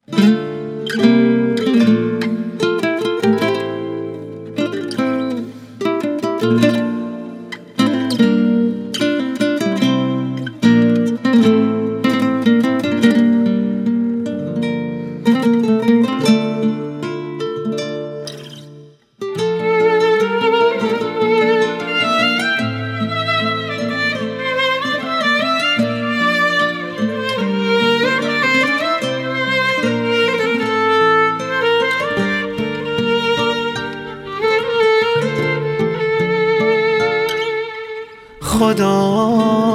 خدا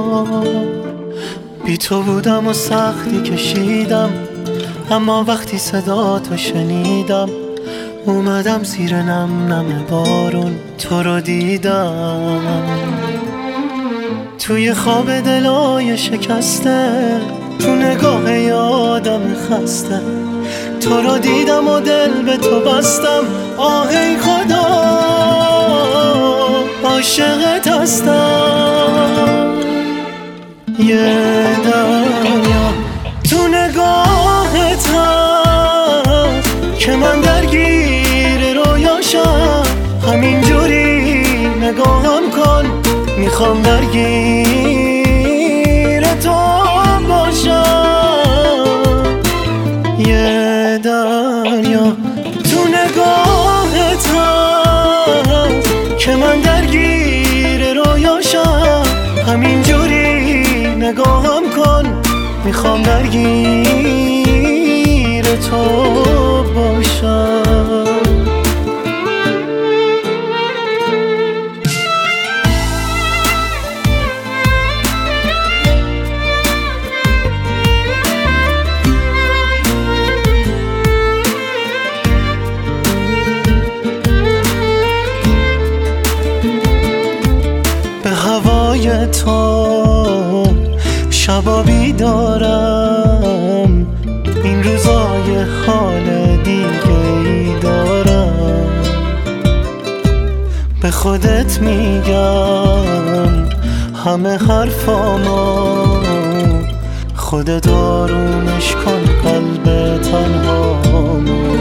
بی تو بودم و سختی کشیدم، اما وقتی صدا تو شنیدم اومدم زیر نم نم بارون تو رو دیدم. توی خواب دلای شکسته، تو نگاه یادم خسته، تو رو دیدم و دل به تو بستم. آهی خدا عاشقت هستم. یه دریا تو نگاهت هست که من درگیر رویاشم. همینجوری نگاهم کن، میخوام درگیر تو باشم. یه دریا تو نگاهت هست که من درگیر رویاشم. همینجوری نگاهم کن، میخوام درگیر تو باشم. به هوای تو شبا بیدارم، این روزای حال دیگه ای دارم. به خودت میگم همه حرفامو، خودت آرومش کن قلب تنهامو.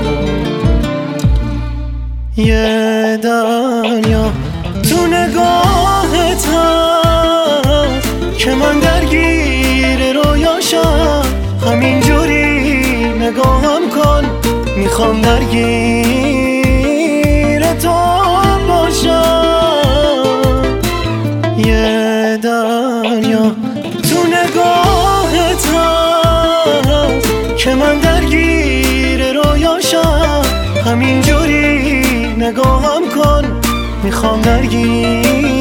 یه دریا تو نگاهت هست که من درگیر رویاشم. همینجوری نگاهم کن، میخوام درگیر تو باشم. یه دریا تو نگاهت هست که من درگیر رویاشم. همینجوری نگاهم کن، میخوام درگیر